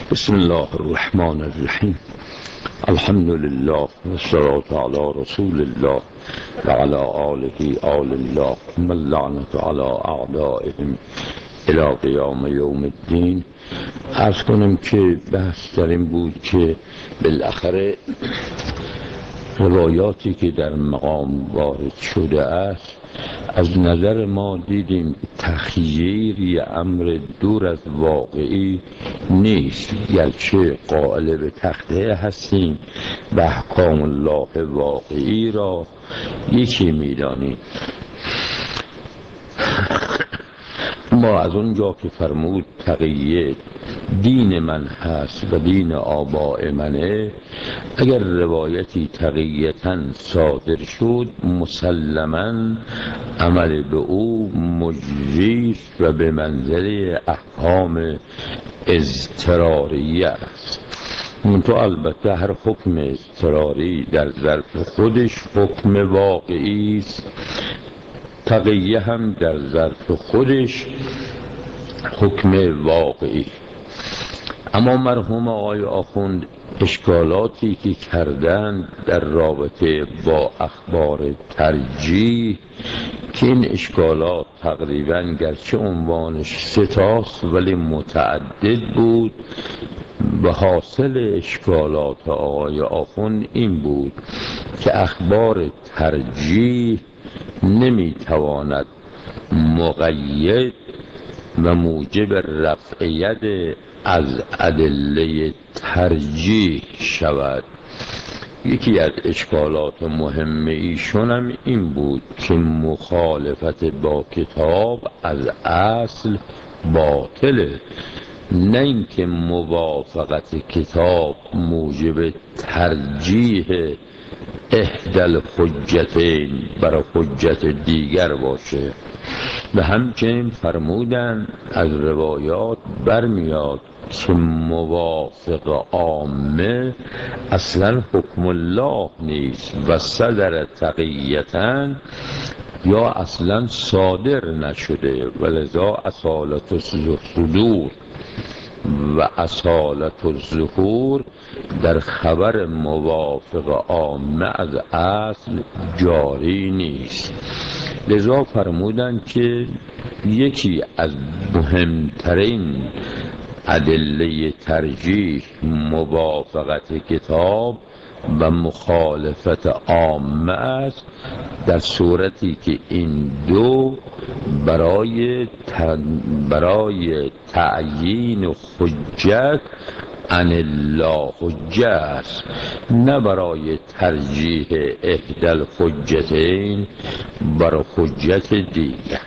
بسم الله الرحمن الرحیم. الحمد لله والصلاة على رسول الله وعلى آله آل الله ثم اللعنة على أعدائهم الى قیام یوم الدین. عرض کنم که بحث در این بود که بالاخره روایاتی که در مقام وارد شده است از نظر ما دیدیم تخییری امر دور از واقعی نیست، گرچه قائل به تخته هستیم به احکام الله واقعی را یکی می‌دانیم. ما از اونجا که فرمود تقیه دین من هست و دین آباء منه، اگر روایتی تقییتاً صادر شد مسلماً عمل به او مجری و به منزله احکام اضطراریه است. تو البته هر حکم اضطراری در ظرف خودش حکم واقعی است، تقیه هم در ظرف خودش حکم واقعی. اما مرحوم آقای آخوند اشکالاتی که کردن در رابطه با اخبار ترجیح، که این اشکالات تقریبا گرچه عنوانش ستاست ولی متعدد بود، و حاصل اشکالات آقای آخوند این بود که اخبار ترجیح نمیتواند مقید و موجب رفعیت از ادله ترجیح شود. یکی از اشکالات مهم ایشون هم این بود که مخالفت با کتاب از اصل باطله، نه اینکه موافقت کتاب موجب ترجیح احدل حجتین برای حجت دیگر باشه. و همچنین فرمودن از روایات برمیاد که موافق عامه اصلا حکم الله نیست و صدر تقییتاً یا اصلا صادر نشده، ولذا اصالت الصدور و اصالت الظهور در خبر موافق عامه از اصل جاری نیست. لذا فرمودن که یکی از مهمترین ادله ترجیح موافقت کتاب و مخالفت عامه است، در صورتی که این دو برای تعیین حجت عن الله حجه است، نه برای ترجیح احدل حجتین برای حجت دیگر.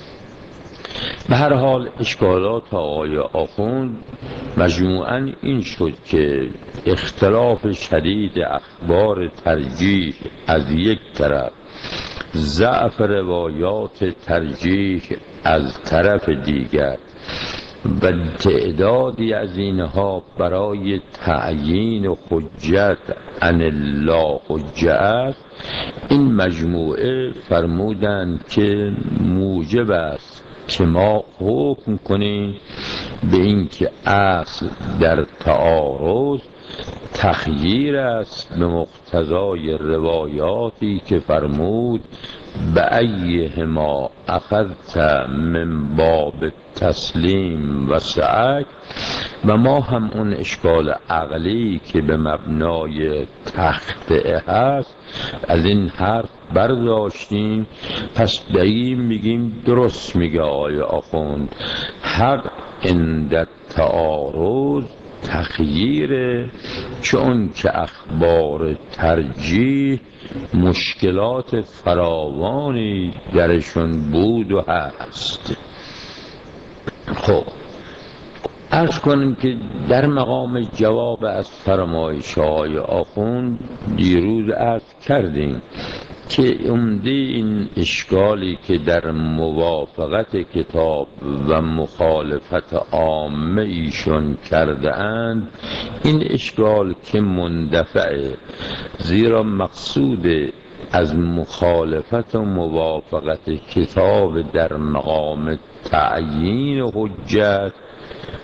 به هر حال اشکالات آقای آخوند مجموعاً این شد که اختلاف شدید اخبار ترجیح از یک طرف، ضعف روایات ترجیح از طرف دیگر و تعدادی از اینها برای تعیین حجت عن الله حجه است، این مجموعه فرمودند که موجب است که ما حکم کنیم به این که اصل در تعارض تخییر است به مقتضای روایاتی که فرمود به ایهما اخذت من باب تسلیم و سعک. و ما هم اون اشکال عقلی که به مبنای تخطئه هست از این حرف برداشتیم، پس به این میگیم درست میگه آقای آخوند، حق عند تعارض تخییره، چون که اخبار ترجیح مشکلات فراوانی درشون بود و هست. خب عرض کنیم که در مقام جواب از فرمایش های آخوند دیروز عرض کردیم که عمده این اشکالی که در موافقت کتاب و مخالفت عامه ایشون کرده اند، این اشکال که مندفعه، زیرا مقصود از مخالفت و موافقت کتاب در مقام تعیین حجت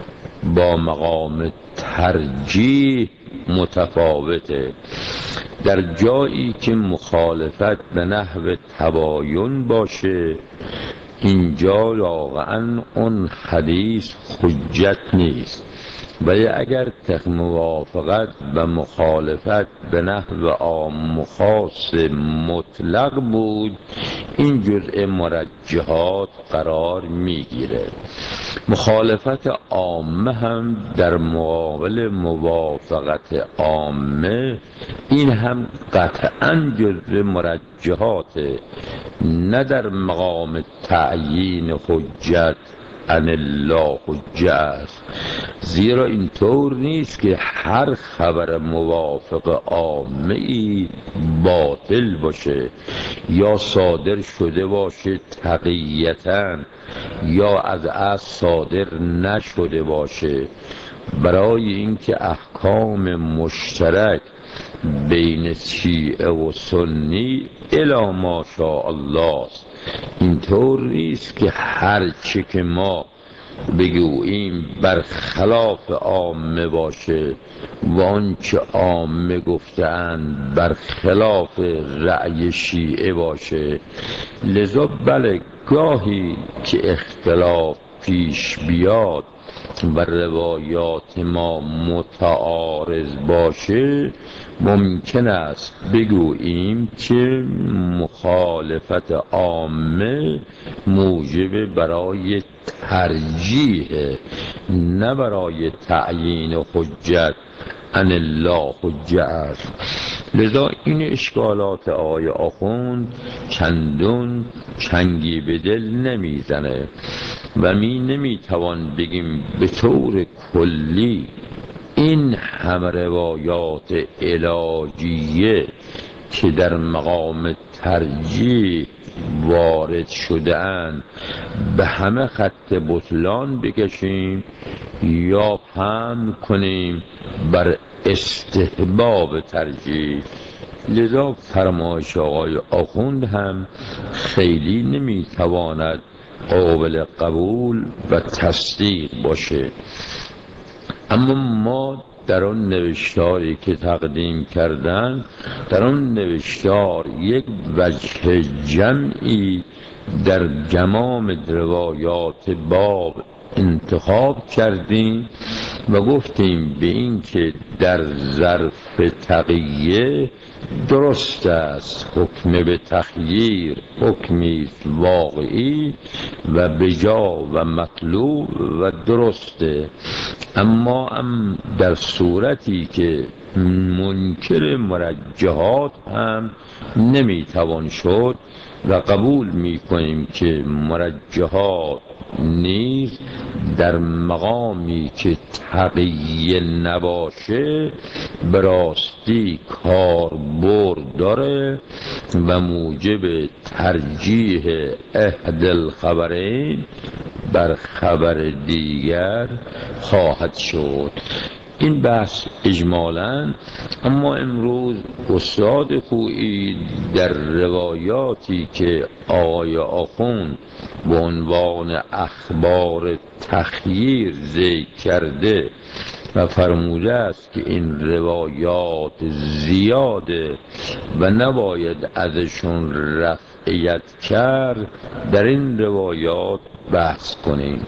با مقام ترجیح متفاوته. در جایی که مخالفت به نحو تباین باشه، اینجا واقعا اون حدیث حجت نیست، ولی اگر موافقت و مخالفت به نحو عام و خاص مطلق بود، این جزء مرجحات قرار میگیره. مخالفت عامه هم در مقابل موافقت عامه، این هم قطعا جزء مرجحاته، نه در مقام تعیین حجت ان الله حجه است. زیرا اینطور نیست که هر خبر موافق عامه ای باطل باشه یا صادر شده باشه تقیةً یا از اصل صادر نشده باشه. برای اینکه احکام مشترک بین شیعه و سنی الی ماشاء الله است. اینطور نیست که هر چه که ما بگوییم برخلاف عامه باشه و آنچه عامه گفتند برخلاف رأی شیعه باشه. لذا بله، گاهی که اختلاف پیش بیاد و روایات ما متعارض باشه، ممکن است بگوییم که مخالفت عامه موجب برای ترجیح، نه برای تعیین حجت ان الله حجه است. لذا این اشکالات آقای آخوند چندون چنگی به دل نمیزنه و نمیتوان بگیم به طور کلی این همه روایات علاجیه که در مقام ترجیح وارد شده اند به همه خط بطلان بکشیم یا حمل کنیم بر استحباب ترجیح. لذا فرمایش آقای آخوند هم خیلی نمیتواند قابل قبول و تصدیق باشه. اما ما در آن نوشتاری که تقدیم کردن، در آن نوشتار یک وجه جمعی در گمام روایات باب انتخاب کردیم و گفتیم به این که در ظرف تقیه درست است حکم به تخییر حکمی واقعی و بجا و مطلوب و درسته، اما در صورتی که منکر مرجحات هم نمیتوان شد و قبول میکنیم که مرجحات نیز در مقامی که تقیه نباشه براستی کاربرد داره و موجب ترجیح احد الخبرین بر خبر دیگر خواهد شد. این بحث اجمالاً. اما امروز استاد خویی در روایاتی که آقای آخوند به عنوان اخبار تخییر ذکر کرده و فرموده است که این روایات زیاده و نباید ازشون رفعیت کرد، در این روایات بحث کنیم.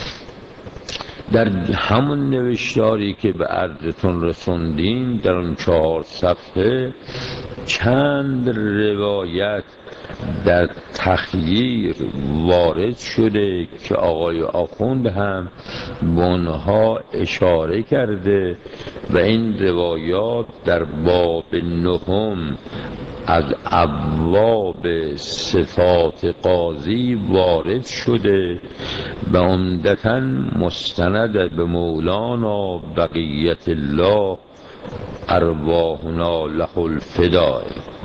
در همون نوشتاری که به عرضتون رسوندیم در اون 4 صفحه چند روایت در تخییر وارد شده که آقای آخوند هم به اونها اشاره کرده و این روایات در باب 9 از ابواب صفات قاضی وارد شده و عمدتاً مستند به مولانا بقیت الله ارواحنا له الفداء.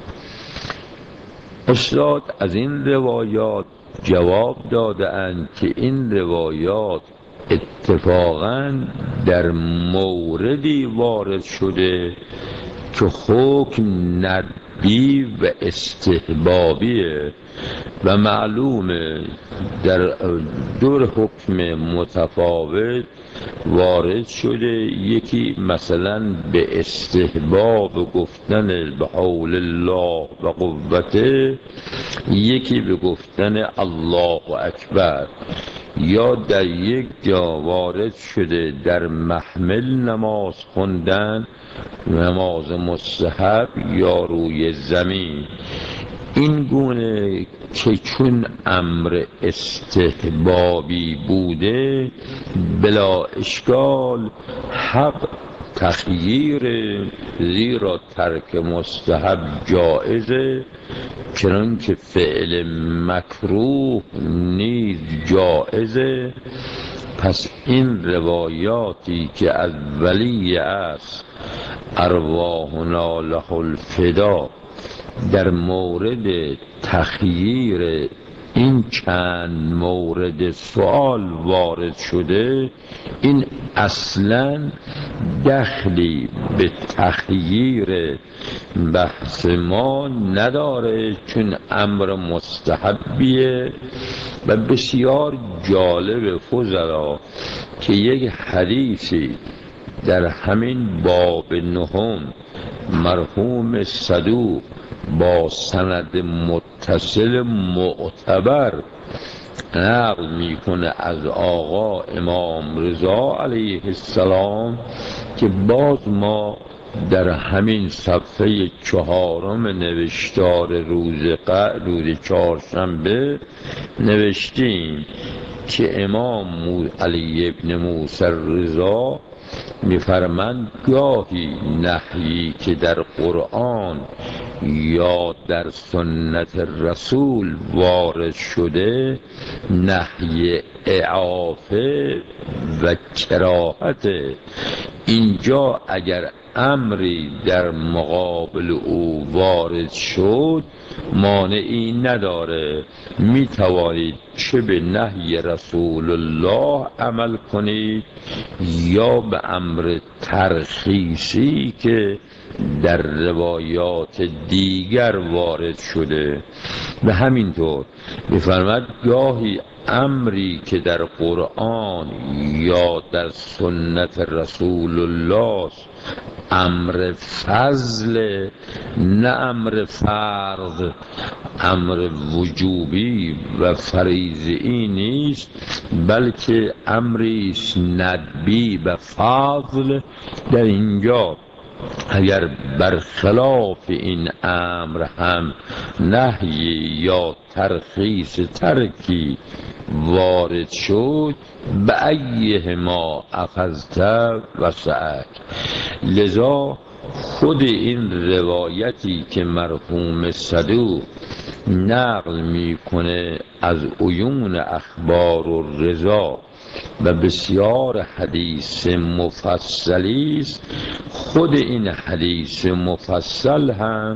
استاد از این روایات جواب داده اند که این روایات اتفاقاً در موردی وارد شده که حکم ندبی و استحبابیه و معلومه در دور حکم متفاوت وارد شده. یکی مثلا به استحباب گفتن به حول الله و قوته، یکی به گفتن الله اکبر، یا در یک جا وارد شده در محمل نماز خوندن، نماز مستحب یا روی زمین. این گونه که چون امر استحبابی بوده بلا اشکال حق تخییر، زیرا ترک مستحب جائزه، چنانکه فعل مکروه نیز جائزه. پس این روایاتی که از ولی است ارواحنا له الفدا در مورد تخییر این چند مورد سوال وارد شده، این اصلا دخلی به تخییر بحث ما نداره، چون امر مستحبیه. و بسیار جالب فضلا که یک حدیثی در همین باب نهم مرحوم صدوق با سند متصل معتبر نقل میکنه از آقا امام رضا علیه السلام، که باز ما در همین صفحه 4 نوشتار روز چهارشنبه نوشتیم که امام علی ابن موسی رضا میفرمند گاهی نهیی که در قرآن یا در سنت رسول وارد شده، نهی اعافه و کراهت، اینجا اگر امری در مقابل او وارد شد مانعی نداره، می توانید چه به نهی رسول الله عمل کنید یا به امر ترخیصی که در روایات دیگر وارد شده. به همینطور می‌فرماید گاهی امری که در قرآن یا در سنت رسول الله امر فضل، نه امر فرض، امر وجوبی و فریضی نیست، بلکه امری ندبی و فضل. در اینجا اگر برخلاف این امر هم نهی یا ترخیص ترکی وارد شد، به ایهما اخذت وسعک. لذا خود این روایتی که مرحوم صدوق نقل میکنه از عیون اخبار و رضا و بسیار حدیث مفصلی است، خود این حدیث مفصل هم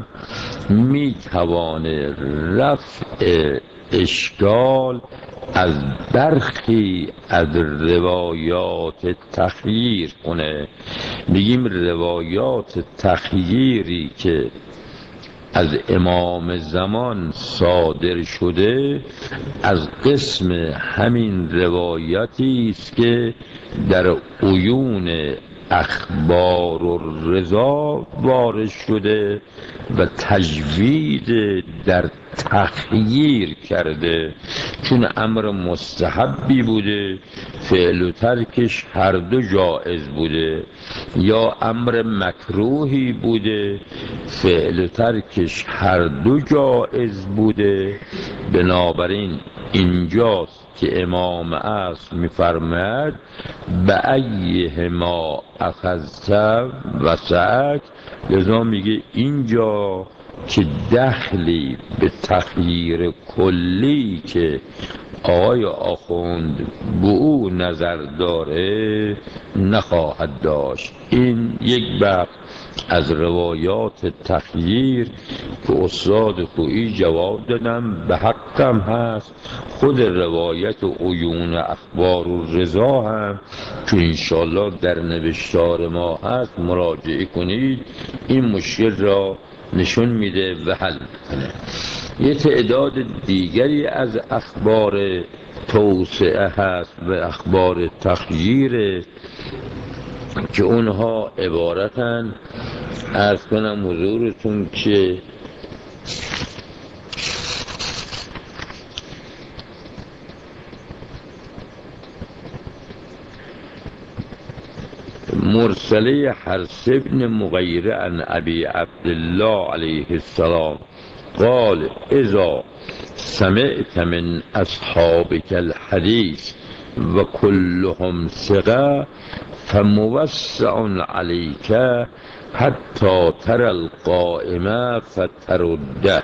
میتوانه رفع اشکال از برخی از روایات تخییر کنه. میگیم روایات تخییری که از امام زمان صادر شده از قسم همین روایاتی است که در عیون اخبار و رضا وارد شده و تجوید در تخییر کرده، چون امر مستحبی بوده فعل و ترکش هر دو جائز بوده، یا امر مکروهی بوده فعل و ترکش هر دو جائز بوده. بنابراین اینجاست که امام اصل میفرماید به ایهما اخذت وسعک. لذا میگه اینجا که دخلی به تخییر کلی که آقای آخوند به او نظر داره نخواهد داشت. این یک بخش از روایات تخییر که استاد خویی جواب دادم به حقم هست. خود روایت عیون اخبار و رضا هم که انشالله در نوشتار ما هست مراجعه کنید، این مشکل را نشون میده و حل میکنه. یه تعداد دیگری از اخبار توسعه هست و اخبار تخییر که اونها عبارتن. عرض کنم حضورتون که مرسله حرس بن مغیره عن ابی عبدالله علیه السلام قال اذا سمعت من اصحابك الحديث وكلهم ثقة فموسع عليك حتى ترى القائمة فترده.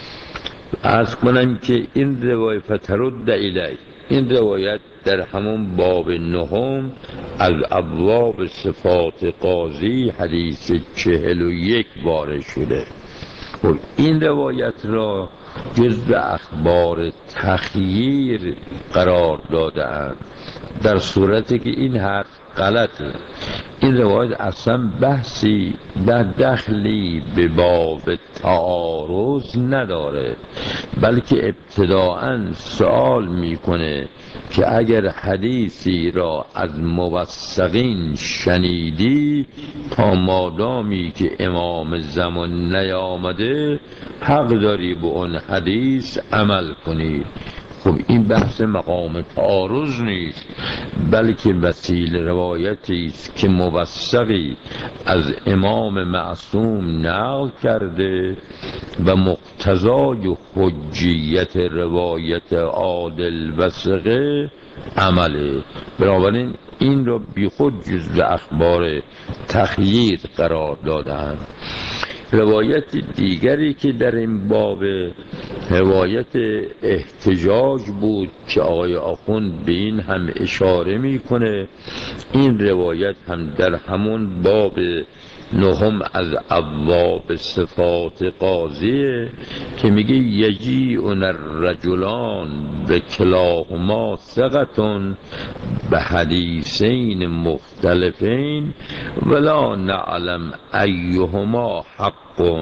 عرض کنم که این روایت فترد الی، این روایت در همون باب نهم از ابواب صفات قاضی حدیث 41 وارد شده. خب این روایت را جزء اخبار تخییر قرار داده‌اند، در صورتی که این حرف غلطه. این روایت اصلا بحثی در دخلی به باب تعارض نداره، بلکه ابتداءً سوال میکنه که اگر حدیثی را از موثقین شنیدی تا مادامی که امام زمان نیامده حق داری به اون حدیث عمل کنی. خب این بحث مقام تعارض نیست، بلکه وسیله روایتی است که موثقی از امام معصوم نقل کرده و مقتضای حجیت روایت عادل و ثقه عمله. بنابراین این را بی خود جزو اخبار تخییر قرار دادند. روایت دیگری که در این باب روایت احتجاج بود که آقای آخوند به این هم اشاره میکنه. این روایت هم در همون باب نهم از ابواب صفات قاضیه که میگه یجیء الرجلان به کلاهما ثقة به حدیثین مختلفین ولا نعلم ایهما حق.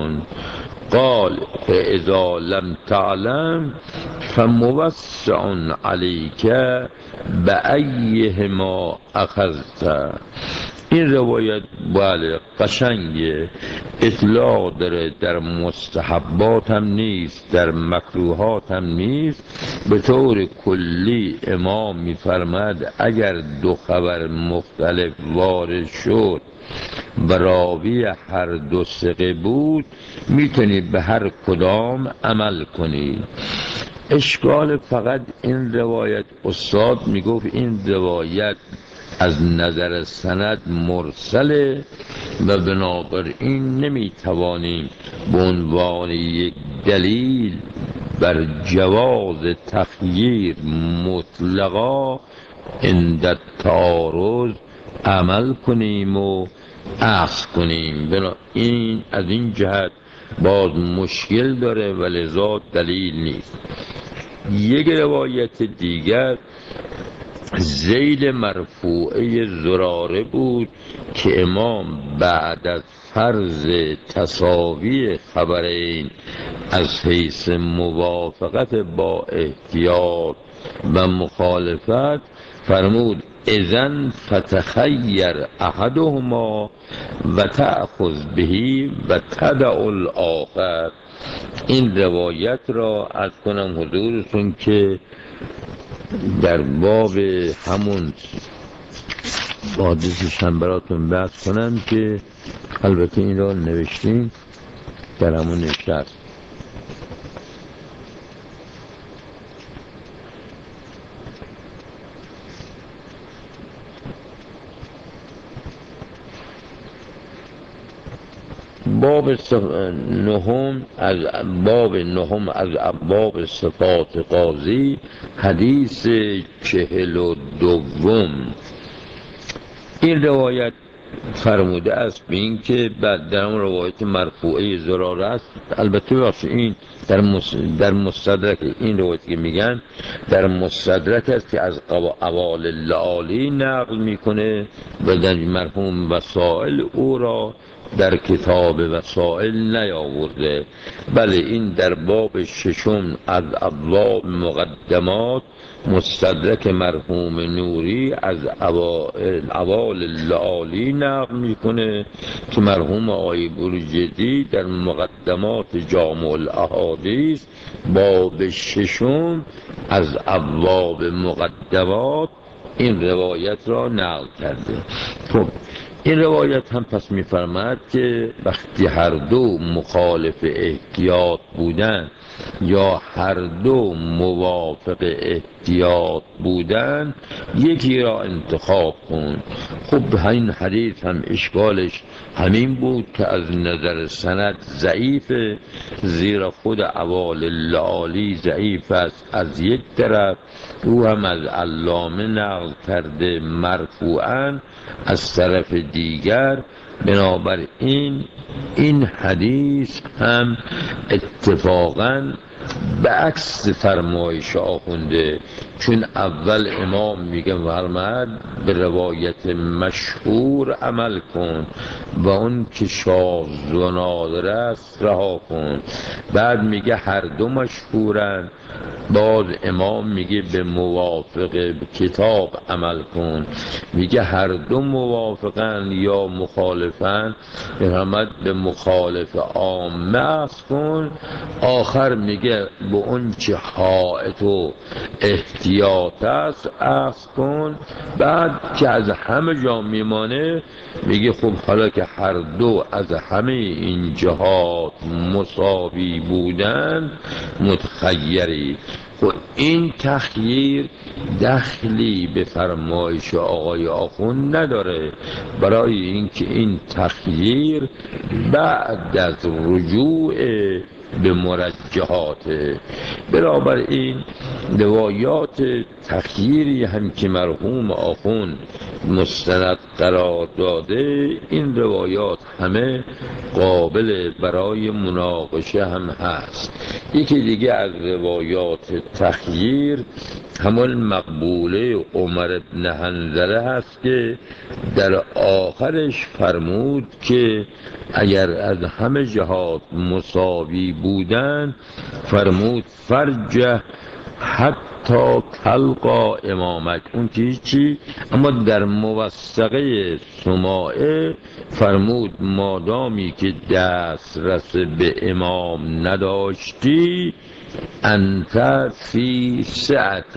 قال فاذا لم تعلم فموسع علیک بأیهما اخذت. این روایت بله قشنگه، اطلاق داره، در مستحبات هم نیست، در مکروهات هم نیست. به طور کلی امام میفرماد اگر دو خبر مختلف وارد شد و راوی هر دو ثقه بود میتونی به هر کدام عمل کنی. اشکال فقط این روایت، استاد میگفت این روایت از نظر سند مرسله و بنابراین نمیتوانیم به عنوان یک دلیل بر جواز تخییر مطلقا عند التعارض عمل کنیم و اخذ کنیم. این از این جهت باز مشکل داره و لذا دلیل نیست. یک روایت دیگر ذیل مرفوعه زراره بود که امام بعد از فرض تساوی خبرین از حیث موافقت با احتیاط و مخالفت فرمود اذن فتخیر احدهما و تأخذ بهی و تدع الاخر. این روایت را از کنم حضورتون که در باب همون حادثش هم براتون بحث کنم که البته این را نوشتیم در همون نشست. باب نهم از ابواب صفات قاضی حدیث 42. این روایت فرموده است به این که بعد در اون روایت مرفوعه زراره است. البته واسه این در مستدرک، این روایتی که میگن در مستدرک است که از اقوال العالی نقل میکنه و در مرحوم وسائل او را در کتاب وسائل نیاورده. بله این در باب ششم از ابواب مقدمات مستدرک مرحوم نوری از اوال لعالی نقل میکنه که مرحوم آقای بروجردی در مقدمات جامع الاحادیث باب ششم از ابواب مقدمات این روایت را نقل کرده. خب این روایت هم پس می‌فرماید که وقتی هر دو مخالف احتیاط بودن یا هر دو موافق احتیاط بودن یکی را انتخاب کن. خب این حدیث هم اشکالش همین بود که از نظر سند ضعیفه، زیرا خود اوال لعالی ضعیف است از یک طرف، او هم از علامه نقل کرده مرفوعاً از طرف دیگر. بنابراین این حدیث هم اتفاقاً به عکس فرمایش آخونده، چون اول امام میگه فرمود به روایت مشهور عمل کن و اون که شاذ و نادر است رها کن. بعد میگه هر دو مشهورن، باز امام میگه به موافق کتاب عمل کن، میگه هر دو موافقن یا مخالفن، به مخالف عامه اخذ کن. آخر میگه به اون چه حائط و احتیاط است اخذ کن. بعد که از همه جا میمانه میگه خب حالا که هر دو از همه این جهات مساوی بودن متخیری. خب این تخییر دخلی به فرمایش آقای آخوند نداره، برای اینکه این تخییر بعد از رجوع به مرجحات. بنابراین روایات تخییری هم که مرحوم آخوند مستند قرار داده، این روایات همه قابل برای مناقشه هم هست. یکی دیگه از روایات تخییر همون مقبوله عمر بن حنظله هست که در آخرش فرمود که اگر از همه جهات مساوی بودن، فرمود فرجه حتی تلقا امامک، اون که چی؟ اما در موثقه سماعه فرمود مادامی که دسترس به امام نداشتی، انت فی سعت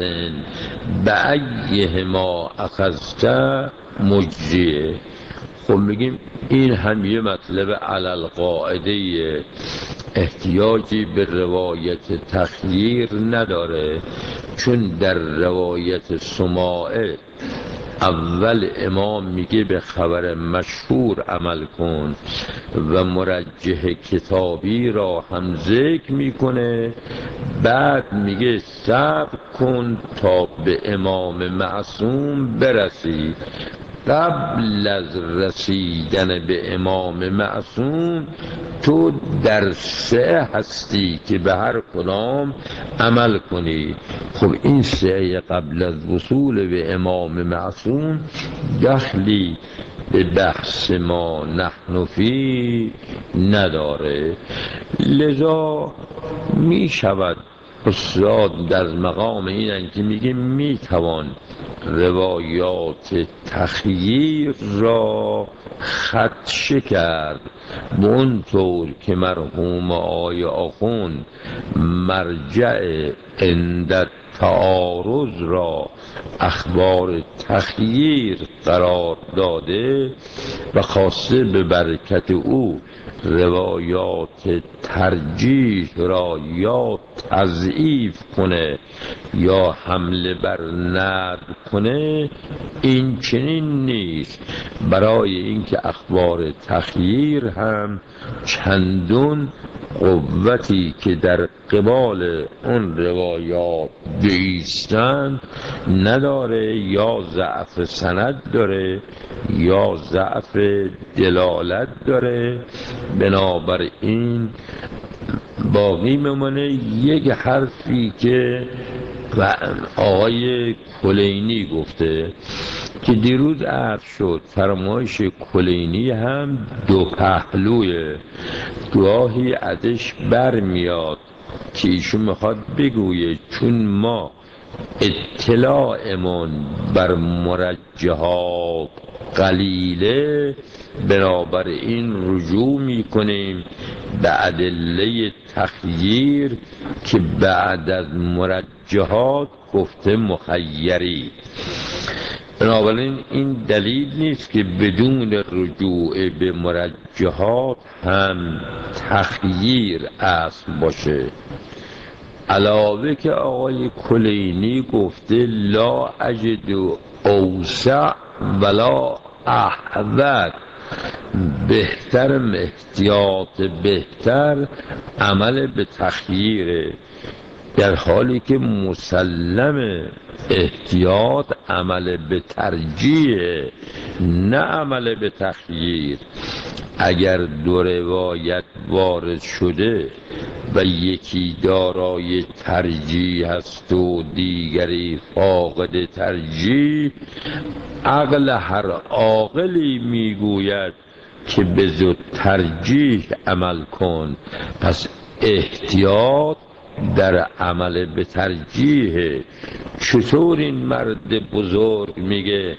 بأیهما اخذت مجریه. خب میگیم این هم یه مطلب علل قاعده احتیاجی به روایت تخییر نداره، چون در روایت سماعه اول امام میگه به خبر مشهور عمل کن و مرجح کتابی را هم ذکر میکنه، بعد میگه صبر کن تا به امام معصوم برسی. قبل از رسیدن به امام معصوم تو در سعی هستی که به هر کدام عمل کنی. خب این سعی قبل از وصول به امام معصوم دخلی به بحث ما نحن فی نداره. لذا می شود استاد در مقام اینن که میگه میتوان روایات تخییر را خدشه کرد به اون طور که مرحوم آقای آخوند مرجع عند تعارض را اخبار تخییر قرار داده و خاصه به برکت او روایات ترجیح را یا تضعیف کنه یا حمله بر ند کنه. این چنین نیست، برای اینکه اخبار تخییر هم چندون قوتی که در قبال اون روایات بایستند نداره، یا ضعف سند داره یا ضعف دلالت داره. بنابراین باقی میمونه یک حرفی که و آقای کلینی گفته که دیروز عرض شد فرمایش کلینی هم دو پهلوه، گاهی ازش برمیاد که ایشون میخواد بگویه چون ما اطلاعمون بر مرجحات قلیله، بنابراین رجوع میکنیم به ادله تخییر که بعد از مرجحات گفته مخیری. بنابراین این دلیل نیست که بدون رجوع به مرجحات هم تخییر اصل باشه. علاوه که آقای کلینی گفته لا اجد اوسع ولا احوط، بهتر احتیاط بهتر عمل به تخییره، در حالی که مسلم احتیاط عمل به ترجیح نه عمل به تخییر. اگر دو روایت وارد شده و یکی دارای ترجیح است و دیگری فاقد ترجیح، عقل هر عاقلی میگوید که به زود ترجیح عمل کن. پس احتیاط در عمل به ترجیح. چطور این مرد بزرگ میگه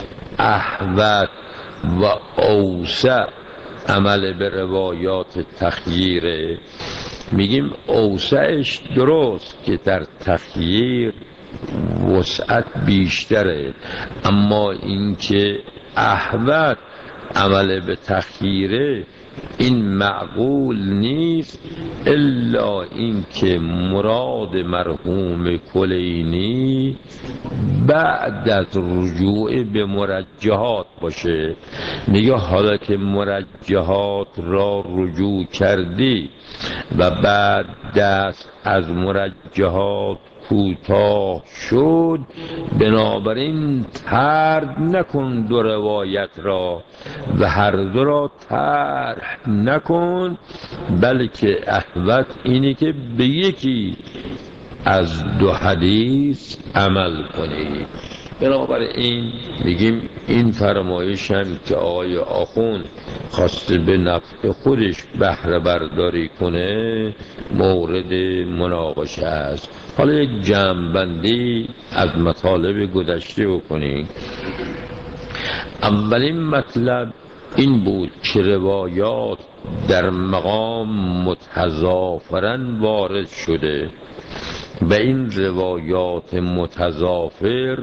احوط و اوسع عمل به روایات تخییره؟ میگیم اوسعش درست که در تخییر وسعت بیشتره، اما اینکه احوط عمل به تخییره این معقول نیست، الا اینکه مراد مرحوم کلینی بعد از رجوع به مرجحات باشه. میگه حالا که مرجحات را رجوع کردی و بعد دست از مرجحات کوتاه شد، بنابراین طرد نکن دو روایت را و هر دو را طرح نکن، بلکه احوط اینه که به یکی از دو حدیث عمل کنی. بنابراین میگیم این فرمایش هم که آقای آخوند خواسته به نفع خودش بهره برداری کنه مورد مناقشه است. حالا یک جمع‌بندی از مطالب گذشته بکنیم. اولین مطلب این بود که روایات در مقام متضافراً وارد شده و این روایات متضافر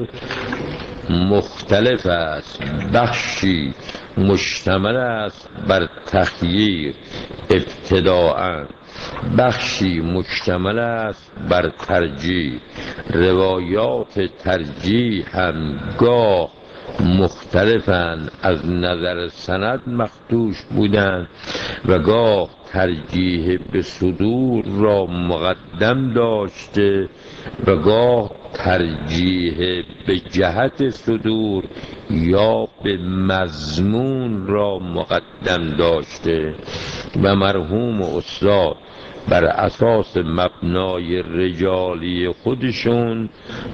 مختلف است. بخشی مشتمل است بر تخییر ابتداءً، بخشی مشتمل است بر ترجیح. روایات ترجیح هم گاه مختلفند، از نظر سند مخدوش بودند و گاه ترجیح به صدور را مقدم داشته و گاه ترجیح به جهت صدور یا به مضمون را مقدم داشته و مرحوم استاد بر اساس مبنای رجالی خودشون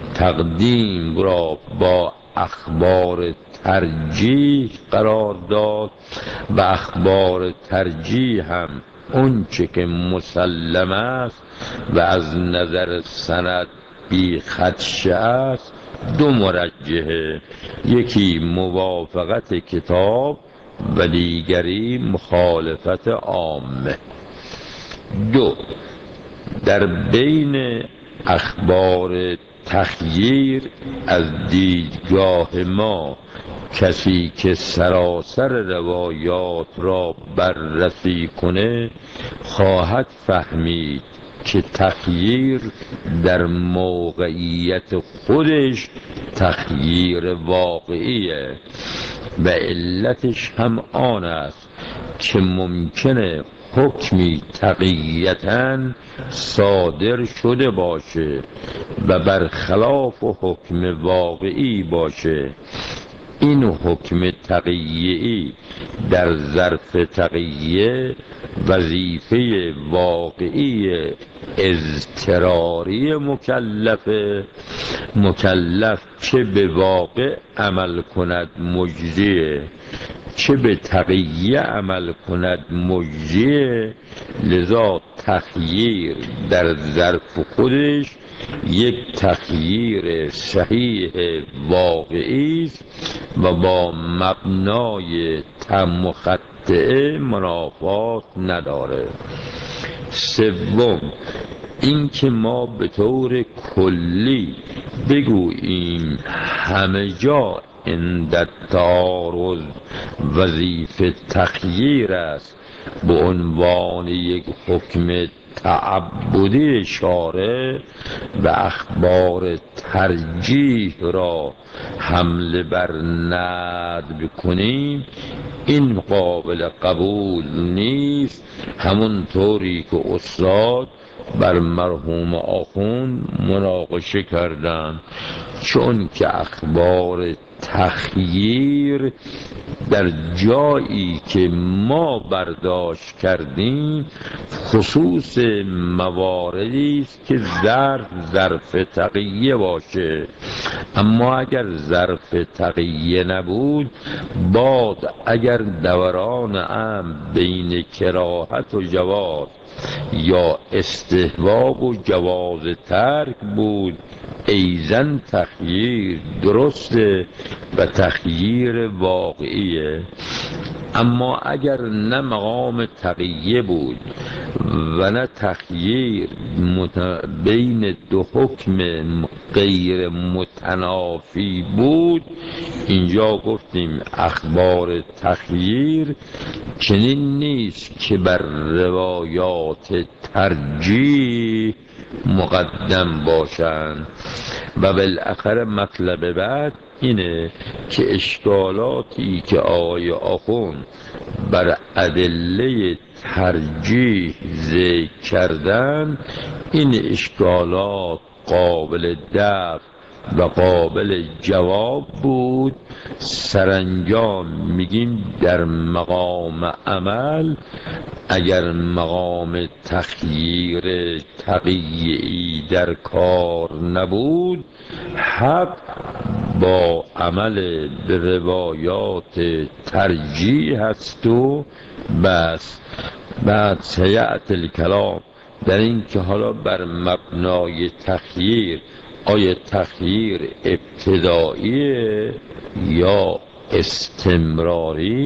تقدیم را با اخبار ترجیح قرار داد و اخبار ترجیح هم اون چه که مسلم است و از نظر سند بی خدشه است دو مرجحه، یکی موافقت کتاب و دیگری مخالفت عامه. دو، در بین اخبار تخییر از دیدگاه ما کسی که سراسر روایات را بررسی کنه خواهد فهمید که تخییر در موقعیت خودش تخییر واقعیه و علتش هم آن است که ممکنه حکمی تقییتاً صادر شده باشه و برخلاف حکم واقعی باشه. این حکم تقییعی در ظرف تقییه وظیفه واقعی اضطراری مکلف چه به واقع عمل کند مجزیه، چه به تقیه عمل کند مجزیه. لذا تخییر در ظرف خودش یک تخییر صحیح واقعی است و با مبنای مخطئه منافات نداره. سوم، این که ما به طور کلی بگوییم همه جا عند التعارض وظیفه تخییر است به عنوان یک حکم تعبدی شارع و اخبار ترجیح را حمله بر ندب کنیم، این قابل قبول نیست. همونطوری که استاد بر مرحوم آخوند مناقشه کردند، چون که اخبار تخییر در جایی که ما برداشت کردیم خصوص مواردی است که ظرف تقیه باشه، اما اگر ظرف تقیه نبود، باد اگر دوران امر بین کراهت و جواز یا استحباب و جواز ترک بود، ایزن تخییر درسته و تخییر واقعیه. اما اگر نه مقام تقیه بود و نه تخییر بین دو حکم غیر متنافی بود، اینجا گفتیم اخبار تخییر چنین نیست که بر روایات ترجیح مقدم باشند. و بالاخره مطلب بعد اینه که اشکالاتی که آقای آخوند بر ادله ترجیح ذکر کردن، این اشکالات قابل دفع و قابل جواب بود. سرانجام میگیم در مقام عمل اگر مقام تخییر تقییعی در کار نبود، حق با عمل به روایات ترجیح هست و بس. بعد سیأتی الکلام در این که حالا بر مبنای تخییر، آیا تخییر ابتداییه یا استمراری؟